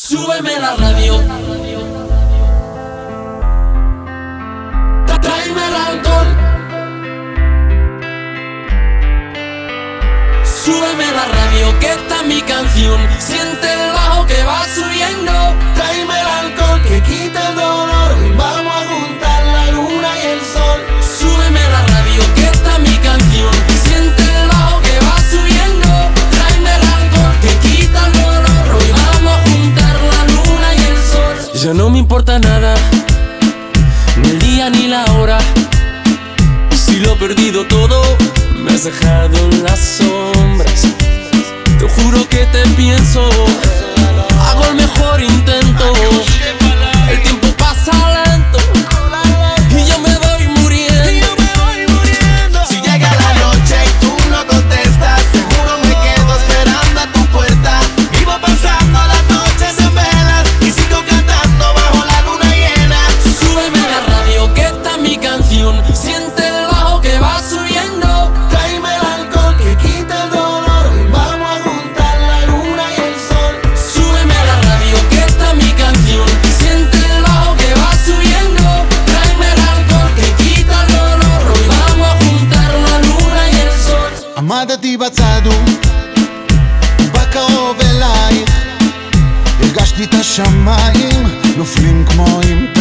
Súbeme la radio, tráeme el alcohol. Súbeme la radio, que esta es mi canción. Siente el bajo que va subiendo. Tráeme el alcohol que quita el dolor. Vamos a juntar la luna y el sol. Súbeme la radio, que esta es mi canción. Siente el bajo que va subiendo. Tráeme el alcohol que quita el dolor. Hoy vamos a juntar la luna y el sol. Ya no me importa nada, ni el día ni la hora. Si lo he perdido todo, me has dejado en las sombras. Te juro que te pienso, hago el mejor intento. El tiempo pasa lento y yo me voy muriendo. Si llega la noche y tú no contestas, seguro me quedo esperando a tu puerta. Vivo pasando las noches en velas y sigo cantando bajo la luna llena. Súbeme la radio, que esta es mi canción. Siente el bajo que va subiendo. Tráeme el alcohol que quita el dolor. Vamos a juntar la luna y el sol. Súbeme la radio, que esta es mi canción. Siente el bajo que va subiendo. Tráeme el alcohol que quita el dolor. Hoy vamos a juntar la luna y el sol. עמדתי בצד ובקרוב אלייך הרגשתי את השמיים נופלים כמו עם